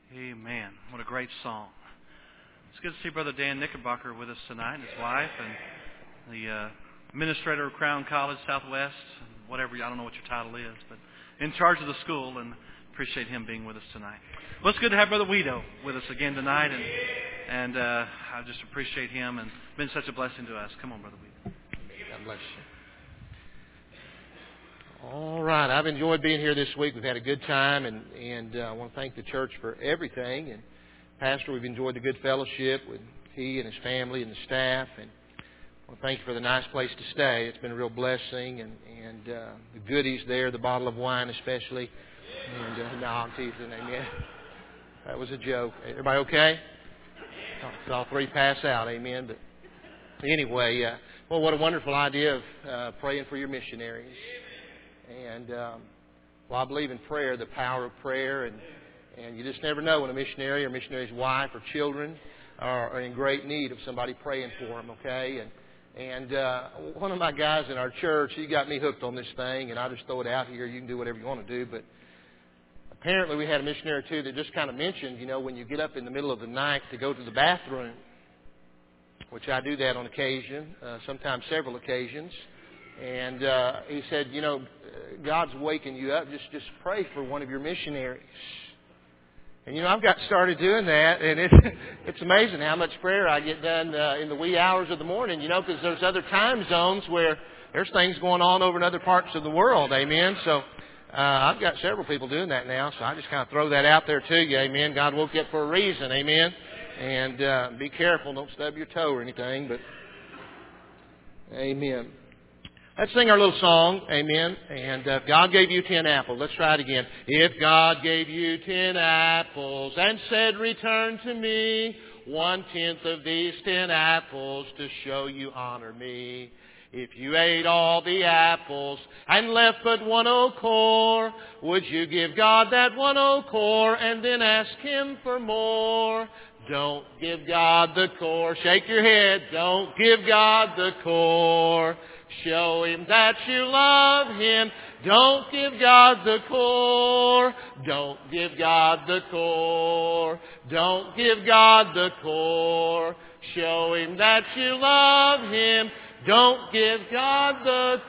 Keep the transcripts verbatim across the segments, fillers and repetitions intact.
Amen. What a great song. It's good to see Brother Dan Knickerbocker with us tonight, and his wife, and the uh, administrator of Crown College Southwest, whatever, I don't know what your title is, but in charge of the school, and appreciate him being with us tonight. Well, it's good to have Brother Weedo with us again tonight, and and uh, I just appreciate him, and been such a blessing to us. Come on, Brother Weedo. God bless you. All right, I've enjoyed being here this week. We've had a good time, and and uh, I want to thank the church for everything. And Pastor, we've enjoyed the good fellowship with he and his family and the staff, and I want to thank you for the nice place to stay. It's been a real blessing, and and uh, the goodies there, the bottle of wine especially. And uh, no, I'm teasing, amen. That was a joke. Everybody okay? All three pass out, amen. But anyway, uh, well, what a wonderful idea of uh, praying for your missionaries. And, um, well, I believe in prayer, the power of prayer, and, and you just never know when a missionary or missionary's wife or children are, are in great need of somebody praying for them, okay? And, and uh, one of my guys in our church, he got me hooked on this thing, and I just throw it out here. You can do whatever you want to do, but apparently we had a missionary, too, that just kind of mentioned, you know, when you get up in the middle of the night to go to the bathroom, which I do that on occasion, uh, sometimes several occasions. And uh, he said, you know, God's waking you up. Just just pray for one of your missionaries. And, you know, I've got started doing that, and it's, it's amazing how much prayer I get done uh, in the wee hours of the morning, you know, because there's other time zones where there's things going on over in other parts of the world, amen. So uh, I've got several people doing that now, so I just kind of throw that out there to you, amen. God woke you up for a reason, amen. And uh, be careful, don't stub your toe or anything, but amen. Let's sing our little song, amen. And uh, if God gave you ten apples, let's try it again. If God gave you ten apples and said, return to me one-tenth of these ten apples to show you honor me. If you ate all the apples and left but one old core, would you give God that one old core and then ask Him for more? Don't give God the core. Shake your head. Don't give God the core. Show Him that you love Him. Don't give God the core. Don't give God the core. Don't give God the core. Show Him that you love Him. Don't give God the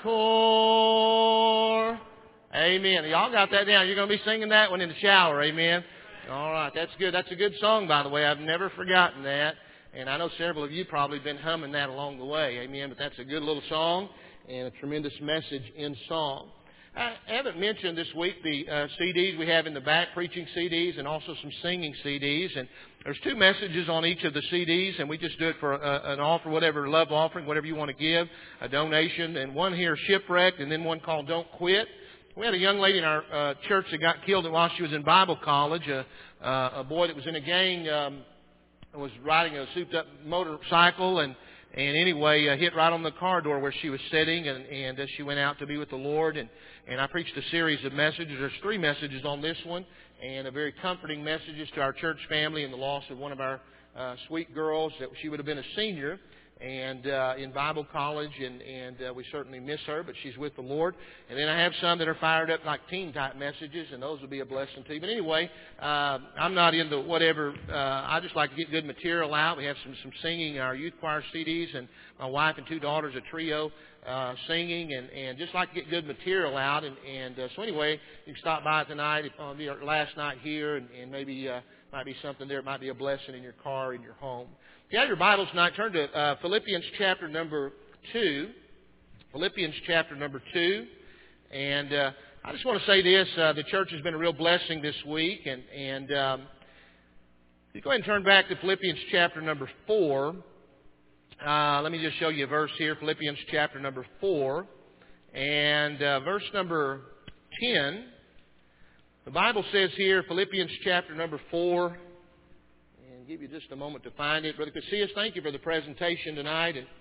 core. Amen. Y'all got that down. You're going to be singing that one in the shower. Amen. All right. That's good. That's a good song, by the way. I've never forgotten that. And I know several of you probably been humming that along the way. Amen. But that's a good little song and a tremendous message in song. I haven't mentioned this week the uh, C Ds we have in the back, preaching C Ds and also some singing C Ds. And there's two messages on each of the C Ds, and we just do it for a, an offer, whatever, love offering, whatever you want to give, a donation. And one here, Shipwrecked, and then one called Don't Quit. We had a young lady in our uh, church that got killed while she was in Bible college, a, uh, a boy that was in a gang, um, was riding a souped-up motorcycle, and And anyway, uh, hit right on the car door where she was sitting, and, and uh, she went out to be with the Lord. And, and I preached a series of messages. There's three messages on this one, and a very comforting messages to our church family and the loss of one of our uh, sweet girls. That she would have been a senior and uh, in Bible college, and, and uh, we certainly miss her, but she's with the Lord. And then I have some that are fired up like teen-type messages, and those will be a blessing to you. But anyway, uh, I'm not into whatever. Uh, I just like to get good material out. We have some, some singing, our youth choir C Ds, and my wife and two daughters, a trio, uh, singing, and, and just like to get good material out. And, and uh, so anyway, you can stop by tonight, if, uh, the last night here, and, and maybe uh, might be something there. It might be a blessing in your car, in your home. If you have your Bibles tonight, turn to uh, Philippians chapter number two. Philippians chapter number two. And uh, I just want to say this. Uh, the church has been a real blessing this week. And, and um, you go ahead and turn back to Philippians chapter number four. Uh, let me just show you a verse here. Philippians chapter number four. And uh, verse number ten. The Bible says here, Philippians chapter number four. Give you just a moment to find it. Brother Casillas, thank you for the presentation tonight. And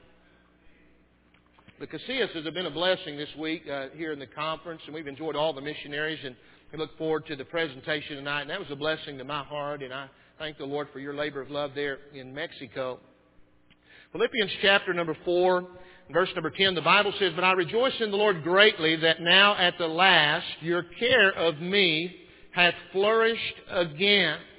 the Casillas has been a blessing this week uh, here in the conference, and we've enjoyed all the missionaries, and we look forward to the presentation tonight. And that was a blessing to my heart, and I thank the Lord for your labor of love there in Mexico. Philippians chapter number four, verse number ten, the Bible says, "But I rejoice in the Lord greatly that now at the last your care of me hath flourished again,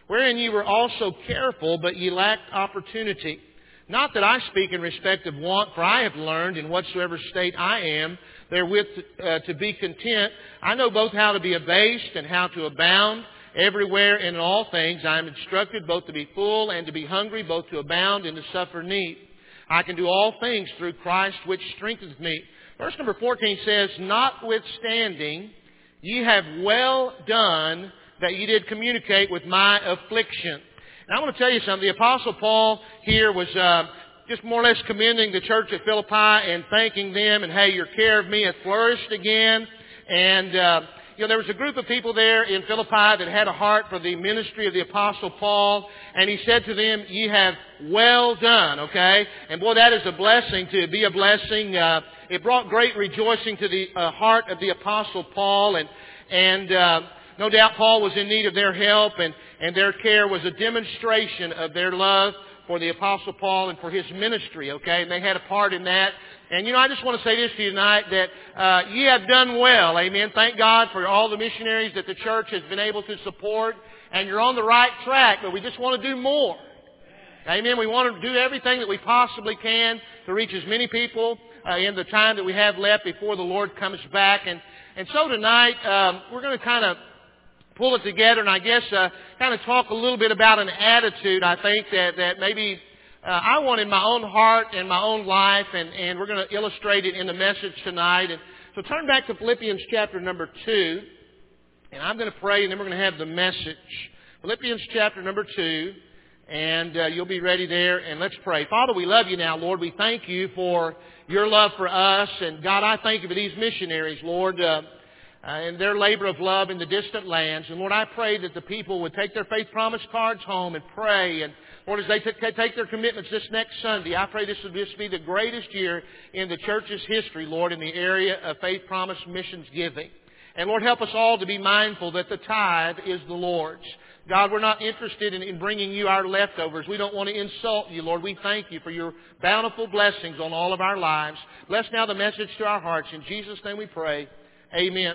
wherein ye were also careful, but ye lacked opportunity. Not that I speak in respect of want, for I have learned in whatsoever state I am, therewith uh, to be content. I know both how to be abased and how to abound. Everywhere and in all things I am instructed both to be full and to be hungry, both to abound and to suffer need. I can do all things through Christ which strengthens me. Verse number fourteen says, notwithstanding, ye have well done that ye did communicate with my affliction. And I want to tell you something. The Apostle Paul here was uh, just more or less commending the church at Philippi and thanking them. And, hey, your care of me hath flourished again. And, uh, you know, there was a group of people there in Philippi that had a heart for the ministry of the Apostle Paul. And he said to them, ye have well done, okay? And, boy, that is a blessing to be a blessing. Uh, it brought great rejoicing to the uh, heart of the Apostle Paul. And, and uh, no doubt Paul was in need of their help, and, and their care was a demonstration of their love for the Apostle Paul and for his ministry, okay? And they had a part in that. And, you know, I just want to say this to you tonight, that uh, ye have done well, amen. Thank God for all the missionaries that the church has been able to support. And you're on the right track, but we just want to do more. Amen. We want to do everything that we possibly can to reach as many people uh, in the time that we have left before the Lord comes back. And, and so tonight, um, we're going to kind of pull it together, and I guess uh, kind of talk a little bit about an attitude, I think, that, that maybe uh, I want in my own heart and my own life, and, and we're going to illustrate it in the message tonight. And so turn back to Philippians chapter number two, and I'm going to pray, and then we're going to have the message. Philippians chapter number two, and uh, you'll be ready there, and let's pray. Father, we love you now, Lord. We thank you for your love for us, and God, I thank you for these missionaries, Lord, uh, Uh, and their labor of love in the distant lands. And Lord, I pray that the people would take their faith promise cards home and pray. And Lord, as they t- take their commitments this next Sunday, I pray this would just be the greatest year in the church's history, Lord, in the area of faith promise missions giving. And Lord, help us all to be mindful that the tithe is the Lord's. God, we're not interested in, in bringing you our leftovers. We don't want to insult you, Lord. We thank you for your bountiful blessings on all of our lives. Bless now the message to our hearts. In Jesus' name we pray. Amen.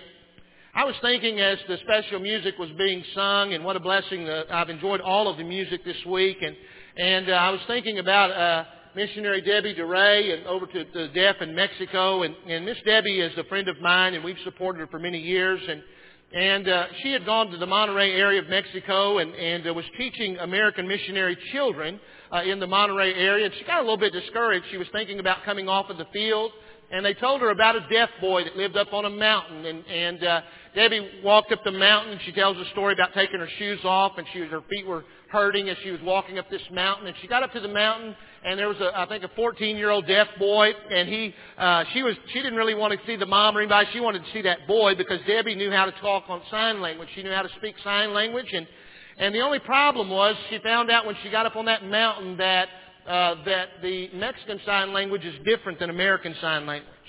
I was thinking as the special music was being sung, and what a blessing that I've enjoyed all of the music this week, and and uh, I was thinking about uh, missionary Debbie DeRay and over to the deaf in Mexico, and, and Miss Debbie is a friend of mine, and we've supported her for many years, and and uh, she had gone to the Monterrey area of Mexico and and uh, was teaching American missionary children uh, in the Monterrey area, and she got a little bit discouraged. She was thinking about coming off of the field. And they told her about a deaf boy that lived up on a mountain. And, and uh, Debbie walked up the mountain. She tells a story about taking her shoes off, and she was, her feet were hurting as she was walking up this mountain. And she got up to the mountain, and there was, a, I think, a fourteen-year-old deaf boy. And he, uh, she was, she didn't really want to see the mom or anybody. She wanted to see that boy because Debbie knew how to talk on sign language. She knew how to speak sign language. And, and the only problem was she found out when she got up on that mountain that Uh, that the Mexican Sign Language is different than American Sign Language.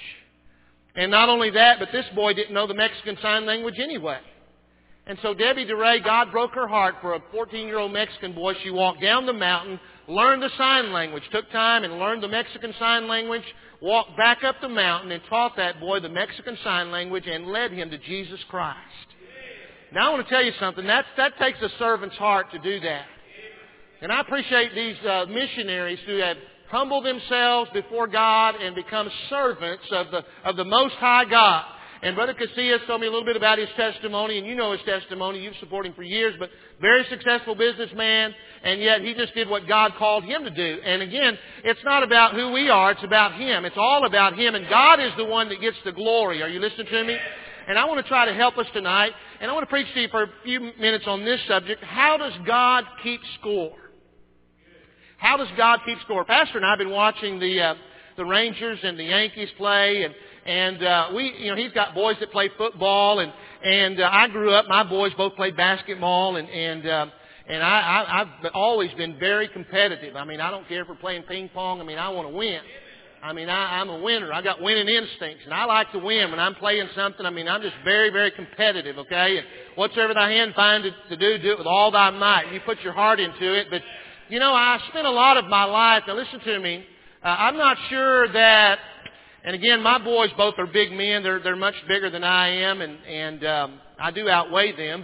And not only that, but this boy didn't know the Mexican Sign Language anyway. And so Debbie DeRay, God broke her heart for a fourteen-year-old Mexican boy. She walked down the mountain, learned the sign language, took time and learned the Mexican Sign Language, walked back up the mountain and taught that boy the Mexican Sign Language and led him to Jesus Christ. Now I want to tell you something. That's, that takes a servant's heart to do that. And I appreciate these uh, missionaries who have humbled themselves before God and become servants of the of the Most High God. And Brother Casillas told me a little bit about his testimony, and you know his testimony. You've supported him for years, but very successful businessman, and yet he just did what God called him to do. And again, it's not about who we are, it's about Him. It's all about Him, and God is the one that gets the glory. Are you listening to me? And I want to try to help us tonight, and I want to preach to you for a few minutes on this subject. How does God keep score? How does God keep score? Pastor and I have been watching the uh, the Rangers and the Yankees play, and and uh, we, you know, he's got boys that play football, and and uh, I grew up. My boys both played basketball, and and uh, and I, I I've always been very competitive. I mean, I don't care if we're playing ping pong. I mean, I want to win. I mean, I, I'm a winner. I got winning instincts, and I like to win when I'm playing something. I mean, I'm just very, very competitive. Okay, and whatsoever thy hand find to, to do, do it with all thy might. You put your heart into it, but. You know, I spent a lot of my life, now listen to me, uh, I'm not sure that, and again, my boys both are big men, they're they're much bigger than I am, and, and um, I do outweigh them, but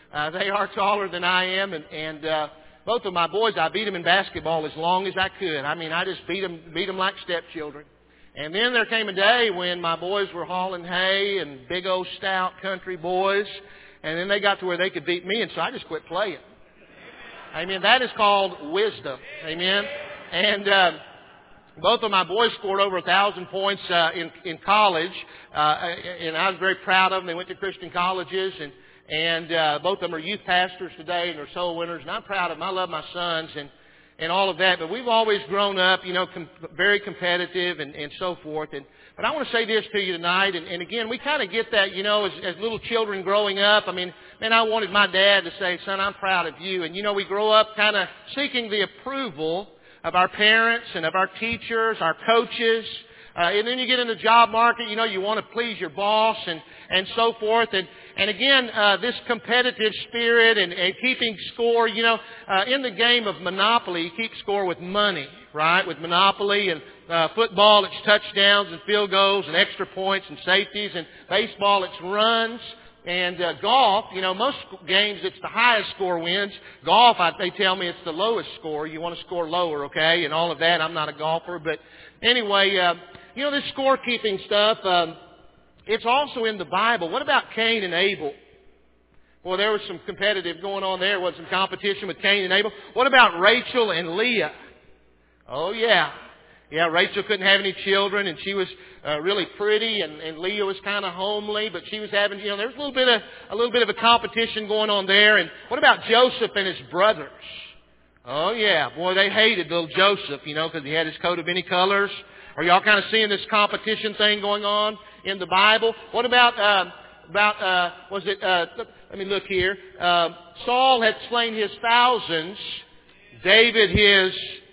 Uh, they are taller than I am, and, and uh, both of my boys, I beat them in basketball as long as I could. I mean, I just beat them, beat them like stepchildren. And then there came a day when my boys were hauling hay and big old stout country boys, and then they got to where they could beat me, and so I just quit playing. Amen. That is called wisdom. Amen. And uh, both of my boys scored over a thousand points uh, in in college, uh, and I was very proud of them. They went to Christian colleges, and and uh, both of them are youth pastors today, and they're soul winners. And I'm proud of them. I love my sons and and all of that. But we've always grown up, you know, com- very competitive and and so forth. And but I want to say this to you tonight. And, and again, we kind of get that, you know, as, as little children growing up. I mean, man, I wanted my dad to say, "Son, I'm proud of you." And you know, we grow up kind of seeking the approval of our parents and of our teachers, our coaches. Uh, and then you get in the job market, you know, you want to please your boss and, and so forth. And, and again, uh, this competitive spirit and, and keeping score, you know, uh, in the game of Monopoly, you keep score with money, right? With Monopoly and uh, football, it's touchdowns and field goals and extra points and safeties. And baseball, it's runs. And uh, golf, you know, most games it's the highest score wins. Golf, I, they tell me it's the lowest score. You want to score lower, okay, and all of that. I'm not a golfer, but anyway, uh, you know, this scorekeeping stuff, um, it's also in the Bible. What about Cain and Abel? Well, there was some competitive going on there. There was some competition with Cain and Abel. What about Rachel and Leah? Oh, yeah. Yeah, Rachel couldn't have any children, and she was uh, really pretty, and, and Leah was kind of homely, but she was having, you know, there was a little bit of a little bit of a competition going on there. And what about Joseph and his brothers? Oh yeah, boy, they hated little Joseph, you know, because he had his coat of many colors. Are y'all kind of seeing this competition thing going on in the Bible? What about uh, about uh, was it? Uh, let me look here. Uh, Saul had slain his thousands, David his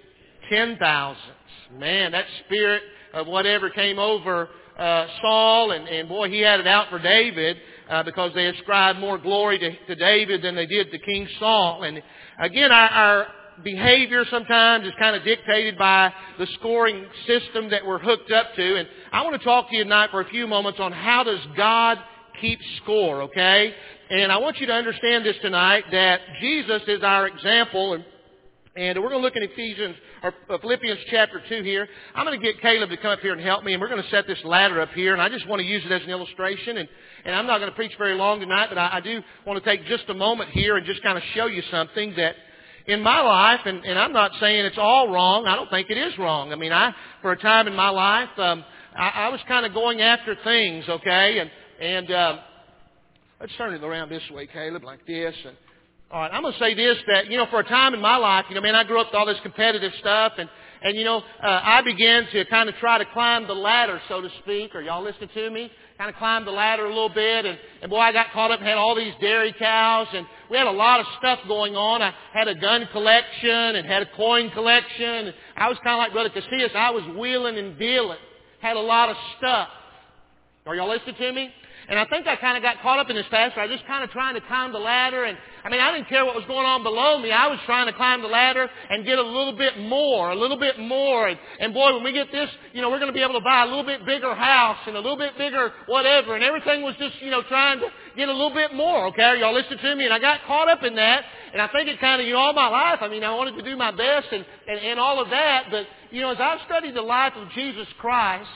ten thousands. Man, that spirit of whatever came over uh, Saul, and, and boy, he had it out for David uh, because they ascribed more glory to, to David than they did to King Saul. And again, our, our behavior sometimes is kind of dictated by the scoring system that we're hooked up to. And I want to talk to you tonight for a few moments on how does God keep score, okay? And I want you to understand this tonight, that Jesus is our example. And And we're going to look in Ephesians, or Philippians chapter two here. I'm going to get Caleb to come up here and help me, and we're going to set this ladder up here. And I just want to use it as an illustration. And, and I'm not going to preach very long tonight, but I, I do want to take just a moment here and just kind of show you something that in my life, and, and I'm not saying it's all wrong. I don't think it is wrong. I mean, I for a time in my life, um, I, I was kind of going after things, okay? And, and um, let's turn it around this way, Caleb, like this. And all right, I'm going to say this, that, you know, for a time in my life, you know, man, I grew up with all this competitive stuff, and, and you know, uh, I began to kind of try to climb the ladder, so to speak. Are y'all listening to me? Kind of climbed the ladder a little bit, and, and boy, I got caught up and had all these dairy cows, and we had a lot of stuff going on. I had a gun collection and had a coin collection. And I was kind of like Brother Casillas. I was wheeling and dealing. Had a lot of stuff. Are y'all listening to me? And I think I kind of got caught up in this fast. I was just kind of trying to climb the ladder. And I mean, I didn't care what was going on below me. I was trying to climb the ladder and get a little bit more, a little bit more. And, and boy, when we get this, you know, we're going to be able to buy a little bit bigger house and a little bit bigger whatever. And everything was just, you know, trying to get a little bit more. Okay, are y'all listening to me? And I got caught up in that. And I think it kind of, you know, all my life, I mean, I wanted to do my best and, and, and all of that. But, you know, as I've studied the life of Jesus Christ,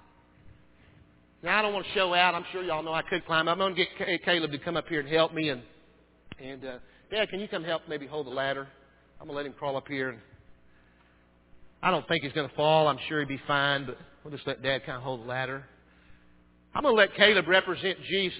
now, I don't want to show out. I'm sure y'all know I could climb. I'm going to get Caleb to come up here and help me. And, and uh, Dad, can you come help maybe hold the ladder? I'm going to let him crawl up here. And I don't think he's going to fall. I'm sure he'd be fine, but we'll just let Dad kind of hold the ladder. I'm going to let Caleb represent Jesus.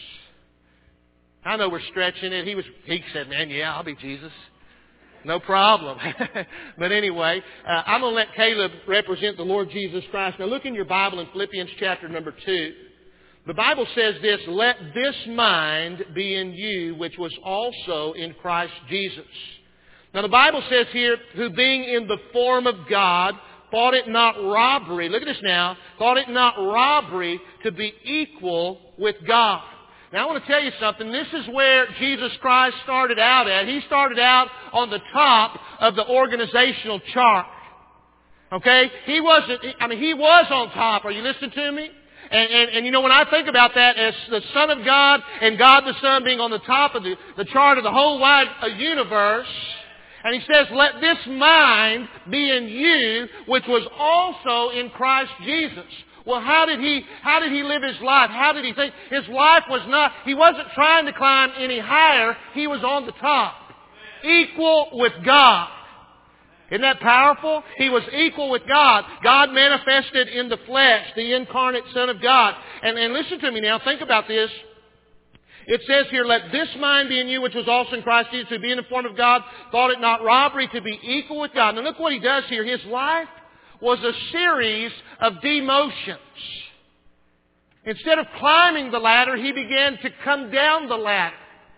I know we're stretching it. He was. He said, man, yeah, I'll be Jesus. No problem. But anyway, uh, I'm going to let Caleb represent the Lord Jesus Christ. Now look in your Bible in Philippians chapter number two. The Bible says this, let this mind be in you, which was also in Christ Jesus. Now the Bible says here, who being in the form of God, thought it not robbery, look at this now, thought it not robbery to be equal with God. Now I want to tell you something. This is where Jesus Christ started out at. He started out on the top of the organizational chart. Okay? He wasn't, I mean, He was on top. Are you listening to me? And, and, and you know, when I think about that as the Son of God and God the Son being on the top of the, the chart of the whole wide uh, universe, and He says, let this mind be in you, which was also in Christ Jesus. Well, how did he, how did he live his life? How did he think? His life was not, he wasn't trying to climb any higher. He was on the top. Equal with God. Isn't that powerful? He was equal with God. God manifested in the flesh, the incarnate Son of God. And, and listen to me now. Think about this. It says here, let this mind be in you, which was also in Christ Jesus, who being in the form of God, thought it not robbery to be equal with God. Now look what he does here. His life was a series of demotions. Instead of climbing the ladder, he began to come down the ladder.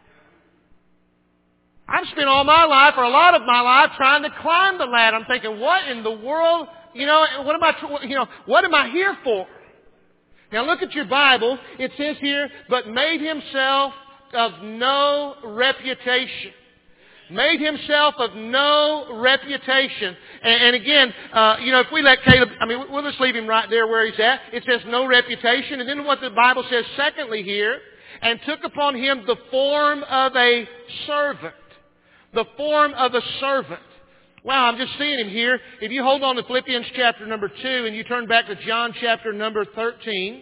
I've spent all my life, or a lot of my life, trying to climb the ladder. I'm thinking, what in the world, you know, what am I, you know, what am I here for? Now look at your Bible. It says here, but made himself of no reputation. Made himself of no reputation. And, and again, uh, you know, if we let Caleb, I mean, we'll just leave him right there where he's at. It says no reputation. And then what the Bible says secondly here, and took upon him the form of a servant. The form of a servant. Wow, I'm just seeing him here. If you hold on to Philippians chapter number two and you turn back to John chapter number thirteen.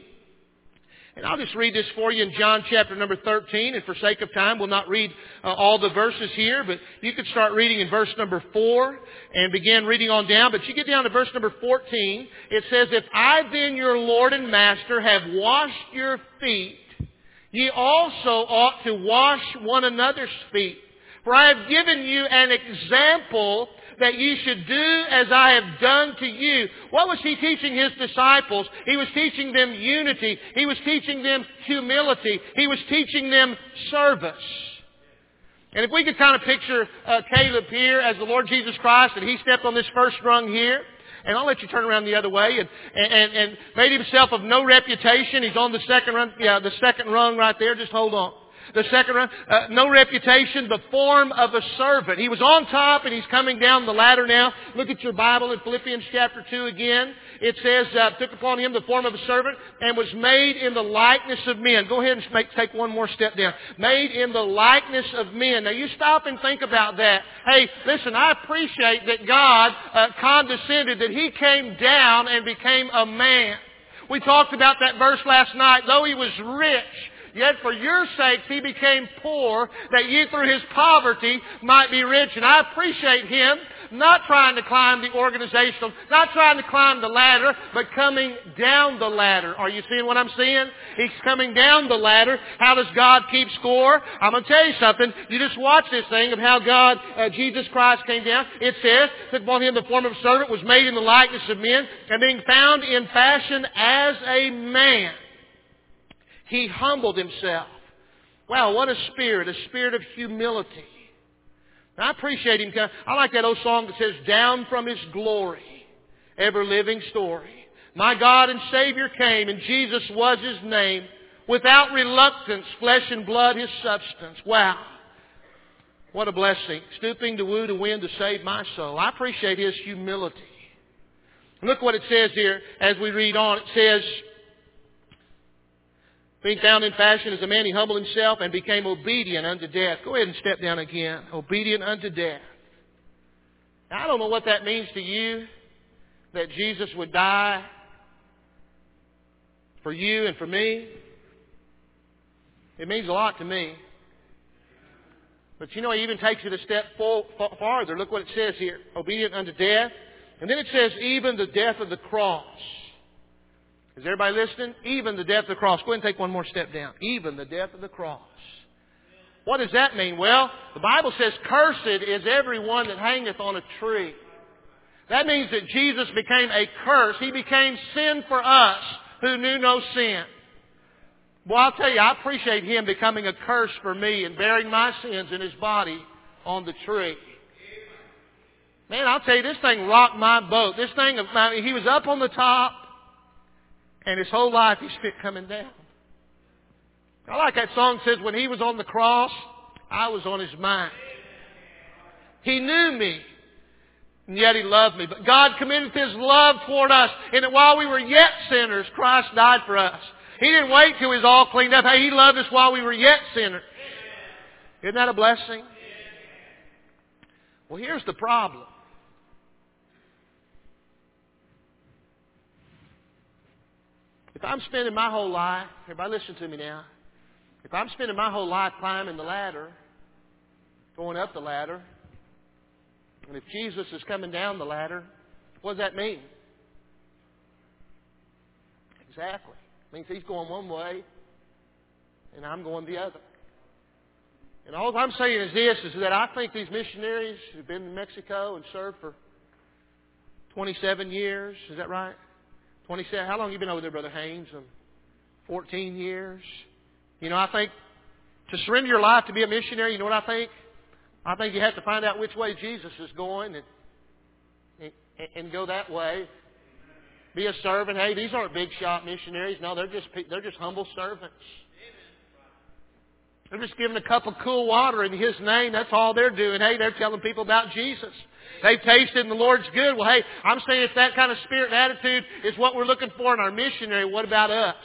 And I'll just read this for you in John chapter number thirteen. And for sake of time, we'll not read uh, all the verses here. But you could start reading in verse number four and begin reading on down. But you get down to verse number fourteen. It says, if I then, your Lord and Master, have washed your feet, ye also ought to wash one another's feet. For I have given you an example that you should do as I have done to you. What was he teaching his disciples? He was teaching them unity. He was teaching them humility. He was teaching them service. And if we could kind of picture uh, Caleb here as the Lord Jesus Christ, and he stepped on this first rung here, and I'll let you turn around the other way, and, and, and made himself of no reputation. He's on the second rung, yeah, the second rung right there. Just hold on. The second one, uh, no reputation, the form of a servant. He was on top and he's coming down the ladder now. Look at your Bible in Philippians chapter two again. It says, uh, took upon him the form of a servant and was made in the likeness of men. Go ahead and make, take one more step down. Made in the likeness of men. Now you stop and think about that. Hey, listen, I appreciate that God uh, condescended, that He came down and became a man. We talked about that verse last night. Though He was rich, yet for your sakes He became poor, that you through His poverty might be rich. And I appreciate Him not trying to climb the organizational, not trying to climb the ladder, but coming down the ladder. Are you seeing what I'm seeing? He's coming down the ladder. How does God keep score? I'm going to tell you something. You just watch this thing of how God, uh, Jesus Christ came down. It says, took upon Him the form of a servant, was made in the likeness of men, and being found in fashion as a man, He humbled Himself. Wow, what a spirit, a spirit of humility. Now, I appreciate Him. I like that old song that says, down from His glory, ever-living story. My God and Savior came, and Jesus was His name. Without reluctance, flesh and blood His substance. Wow. What a blessing. Stooping to woo, to win, to save my soul. I appreciate His humility. Look what it says here as we read on. It says, being found in fashion as a man, He humbled Himself and became obedient unto death. Go ahead and step down again. Obedient unto death. Now, I don't know what that means to you, that Jesus would die for you and for me. It means a lot to me. But you know, He even takes it a step full, farther. Look what it says here. Obedient unto death. And then it says, even the death of the cross. Is everybody listening? Even the death of the cross. Go ahead and take one more step down. Even the death of the cross. What does that mean? Well, the Bible says, cursed is everyone that hangeth on a tree. That means that Jesus became a curse. He became sin for us who knew no sin. Well, I'll tell you, I appreciate Him becoming a curse for me and bearing my sins in His body on the tree. Man, I'll tell you, this thing rocked my boat. This thing, I mean, He was up on the top. And His whole life He spent coming down. I like that song that says, when He was on the cross, I was on His mind. He knew me. and yet He loved me. But God commended His love toward us, in that while we were yet sinners, Christ died for us. He didn't wait till He was all cleaned up. Hey, He loved us while we were yet sinners. Isn't that a blessing? Well, here's the problem. If I'm spending my whole life, everybody listen to me now. If I'm spending my whole life climbing the ladder, going up the ladder, and if Jesus is coming down the ladder, what does that mean? Exactly. It means He's going one way, and I'm going the other. And all I'm saying is this, is that I think these missionaries who've been in Mexico and served for twenty-seven years, is that right? twenty-seven. How long have you been over there, Brother Haynes? Um, fourteen years. You know, I think to surrender your life to be a missionary, you know what I think? I think you have to find out which way Jesus is going and, and, and go that way. Be a servant. Hey, these aren't big shot missionaries. No, they're just they're just humble servants. They're just giving a cup of cool water in His name. That's all they're doing. Hey, they're telling people about Jesus. They've tasted and the Lord's good. Well, hey, I'm saying if that kind of spirit and attitude is what we're looking for in our missionary, what about us?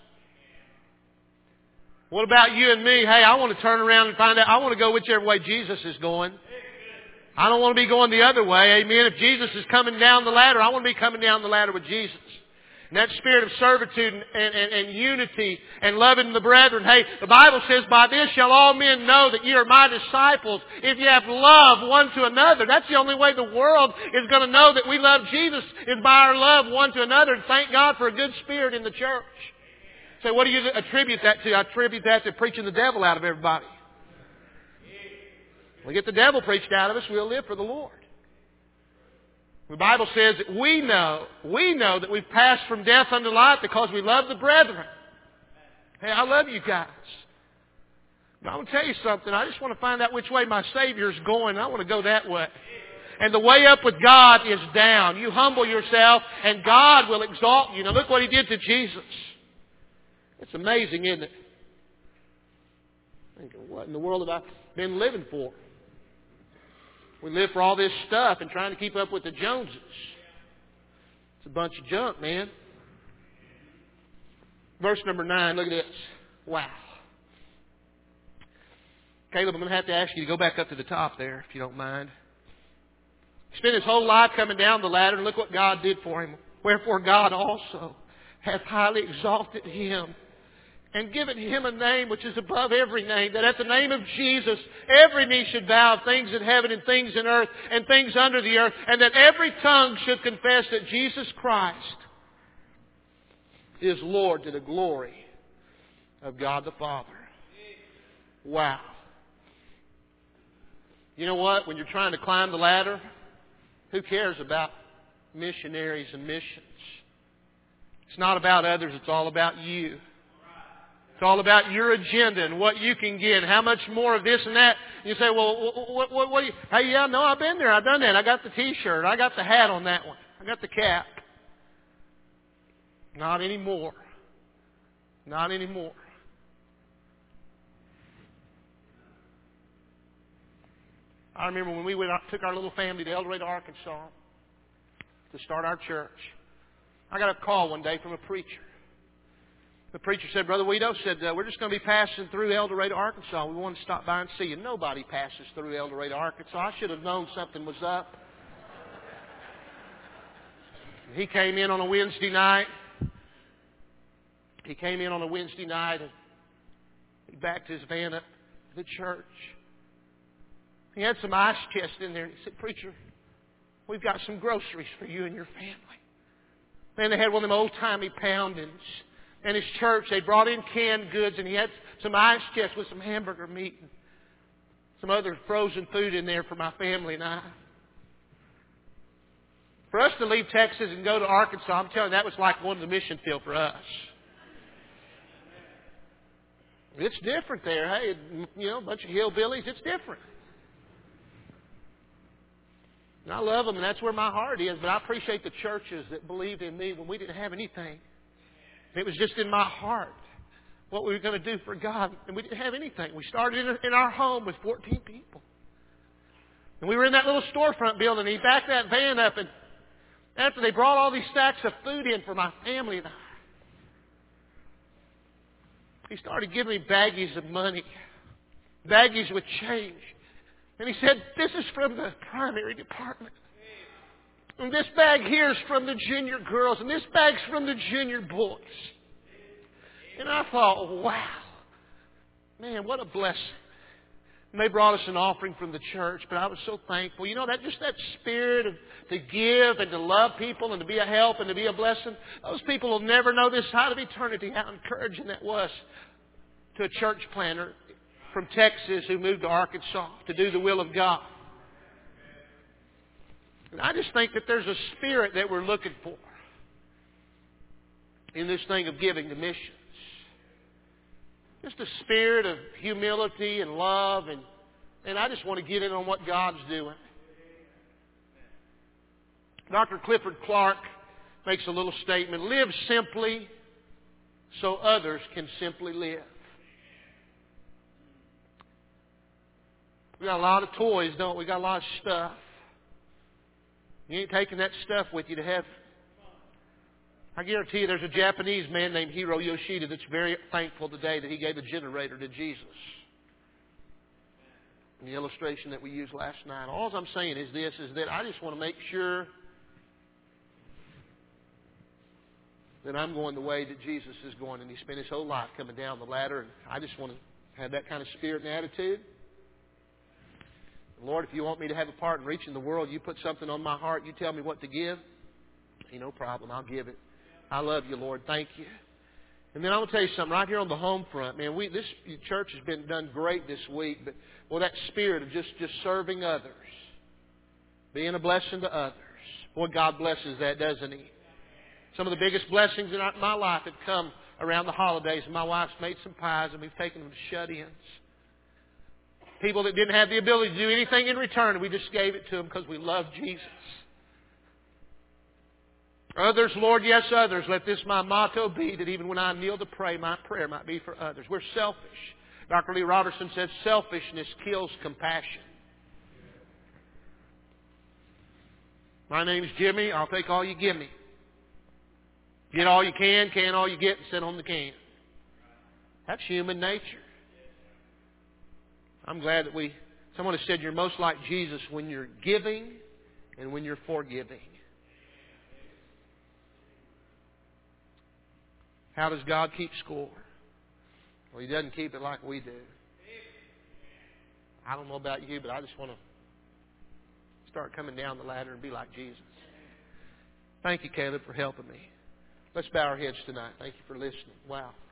What about you and me? Hey, I want to turn around and find out. I want to go whichever way Jesus is going. I don't want to be going the other way. Amen. If Jesus is coming down the ladder, I want to be coming down the ladder with Jesus. And that spirit of servitude and, and, and unity and loving the brethren. Hey, the Bible says, by this shall all men know that ye are my disciples, if you have love one to another. That's the only way the world is going to know that we love Jesus, is by our love one to another. And thank God for a good spirit in the church. So what do you attribute that to? I attribute that to preaching the devil out of everybody. We get the devil preached out of us, we'll live for the Lord. The Bible says that we know, we know that we've passed from death unto life because we love the brethren. Hey, I love you guys. But I'm going to tell you something. I just want to find out which way my Savior is going. I want to go that way. And the way up with God is down. You humble yourself and God will exalt you. Now look what He did to Jesus. It's amazing, isn't it? Thinking, what in the world have I been living for? We live for all this stuff and trying to keep up with the Joneses. It's a bunch of junk, man. Verse number nine, look at this. Wow. Caleb, I'm going to have to ask you to go back up to the top there, if you don't mind. He spent his whole life coming down the ladder, and look what God did for him. Wherefore God also hath highly exalted Him, and given Him a name which is above every name, that at the name of Jesus every knee should bow, things in heaven and things in earth and things under the earth, and that every tongue should confess that Jesus Christ is Lord, to the glory of God the Father. Wow. You know what? When you're trying to climb the ladder, who cares about missionaries and missions? It's not about others, it's all about you. It's all about your agenda and what you can get, and how much more of this and that. You say, well, what, what, what do you, hey, yeah, no, I've been there. I've done that. I got the T-shirt. I got the hat on that one. I got the cap. Not anymore. Not anymore. I remember when we went, took our little family to El Dorado, Arkansas to start our church. I got a call one day from a preacher. The preacher said, Brother Weedo said, uh, we're just going to be passing through El Dorado, Arkansas. We want to stop by and see you. Nobody passes through El Dorado, Arkansas. I should have known something was up. He came in on a Wednesday night. He came in on a Wednesday night and he backed his van up to the church. He had some ice chest in there. And he said, Preacher, we've got some groceries for you and your family. Man, they had one of them old-timey poundings. And his church, they brought in canned goods, and he had some ice chests with some hamburger meat and some other frozen food in there for my family and I. For us to leave Texas and go to Arkansas, I'm telling you, that was like going to the mission field for us. It's different there. Hey, you know, a bunch of hillbillies, it's different. And I love them, and that's where my heart is, but I appreciate the churches that believed in me when we didn't have anything. It was just in my heart what we were going to do for God. And we didn't have anything. We started in, in our home with fourteen people. And we were in that little storefront building, and he backed that van up, and after they brought all these stacks of food in for my family and I, he started giving me baggies of money, baggies with change. And he said, this is from the primary department. And this bag here is from the junior girls, and this bag's from the junior boys. And I thought, wow, man, what a blessing. And they brought us an offering from the church, but I was so thankful. You know, that just that spirit of to give and to love people and to be a help and to be a blessing. Those people will never know this side of eternity, how encouraging that was to a church planter from Texas who moved to Arkansas to do the will of God. And I just think that there's a spirit that we're looking for in this thing of giving to missions. Just a spirit of humility and love, and, and I just want to get in on what God's doing. Doctor Clifford Clark makes a little statement, live simply so others can simply live. We got a lot of toys, don't we? We got a lot of stuff. You ain't taking that stuff with you to heaven. I guarantee you there's a Japanese man named Hiro Yoshida that's very thankful today that he gave a generator to Jesus. In the illustration that we used last night. All I'm saying is this, is that I just want to make sure that I'm going the way that Jesus is going. And He spent His whole life coming down the ladder. And I just want to have that kind of spirit and attitude. Lord, if you want me to have a part in reaching the world, you put something on my heart, you tell me what to give. Hey, no problem, I'll give it. I love you, Lord. Thank you. And then I will tell you something. Right here on the home front, man, we this church has been done great this week. But well, that spirit of just just serving others, being a blessing to others. Boy, God blesses that, doesn't He? Some of the biggest blessings in my life have come around the holidays. And my wife's made some pies, and we've taken them to shut-ins. People that didn't have the ability to do anything in return, we just gave it to them because we love Jesus. Others, Lord, yes, others. Let this my motto be, that even when I kneel to pray, my prayer might be for others. We're selfish. Doctor Lee Robertson says selfishness kills compassion. My name's Jimmy. I'll take all you give me. Get all you can, can all you get, and sit on the can. That's human nature. I'm glad that we... Someone has said you're most like Jesus when you're giving and when you're forgiving. How does God keep score? Well, He doesn't keep it like we do. I don't know about you, but I just want to start coming down the ladder and be like Jesus. Thank you, Caleb, for helping me. Let's bow our heads tonight. Thank you for listening. Wow.